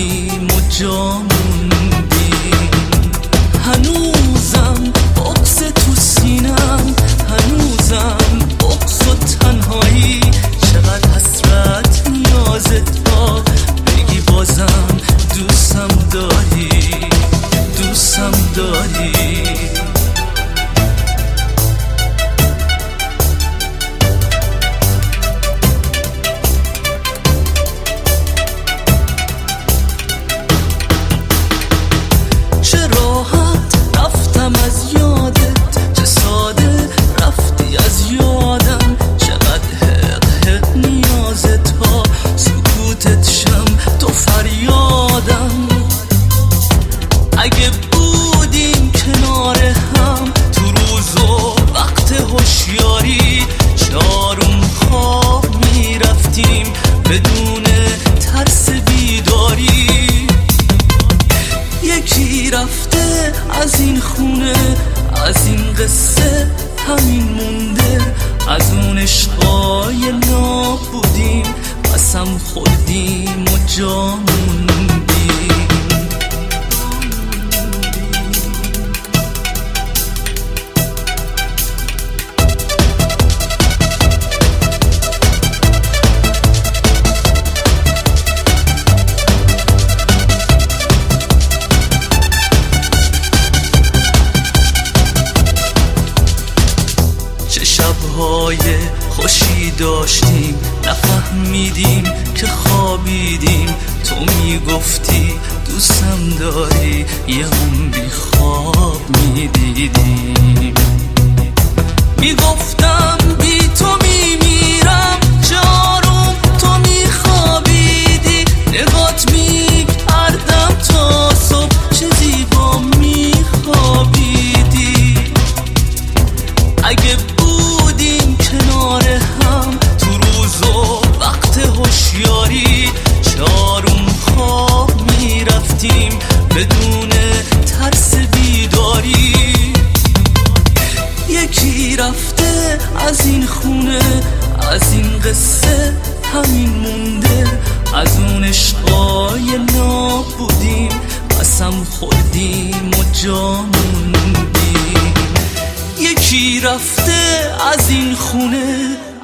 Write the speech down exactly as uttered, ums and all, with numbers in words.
خوردیم و جا موندیم. هنوزم بغض تو سینم، هنوزم بغض و تنهایی. چقدر حسرت نیازت تا بگی بازم دوستم داری، دوستم داری. از یادت چه ساده رفتی از یادم. چقدر حق حق نیازت ها، سکوتت شم تو فریادم. اگه بودیم کنار هم تو روز و وقت هوشیاری، چارون خواب میرفتیم بدون ترس بیداری. یکی رفته از این خونه، از این قصه همین مونده. از اون عشقای نابودیم قسم خوردیم و جا موندیم. شب‌های خوشی داشتیم نفهمیدیم که خوابیدیم. تو میگفتی دوستم داری، یه هم بی خواب میدیدیم. میگفتم بی تو میمیرم جاروم، تو میخوابیدی. نگات میکردم تا صبح، چه زیبا میخوابیدی. اگه بودیم کنار هم تو روز و وقت هوشیاری، چارون خواب میرفتیم بدون ترس بیداری. یکی رفته از این خونه، از این قصه همین مونده. از اون عشقای نابودیم قسم خوردیم و جا موندیم. یکی رفته از این خونه،